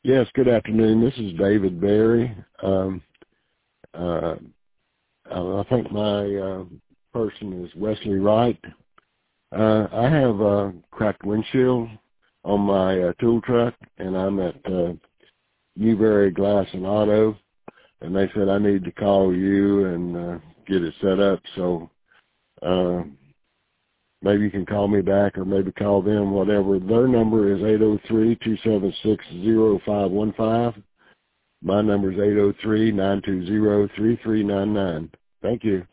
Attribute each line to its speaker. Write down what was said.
Speaker 1: Yes, good afternoon. This is David Berry. I think my person is Wesley Wright. I have a cracked windshield on my tool truck, and I'm at Newberry Glass and Auto, and they said I need to call you and get it set up. So maybe you can call me back or maybe call them, whatever. Their number is 803-276-0515. My number is 803-920-3399. Thank you.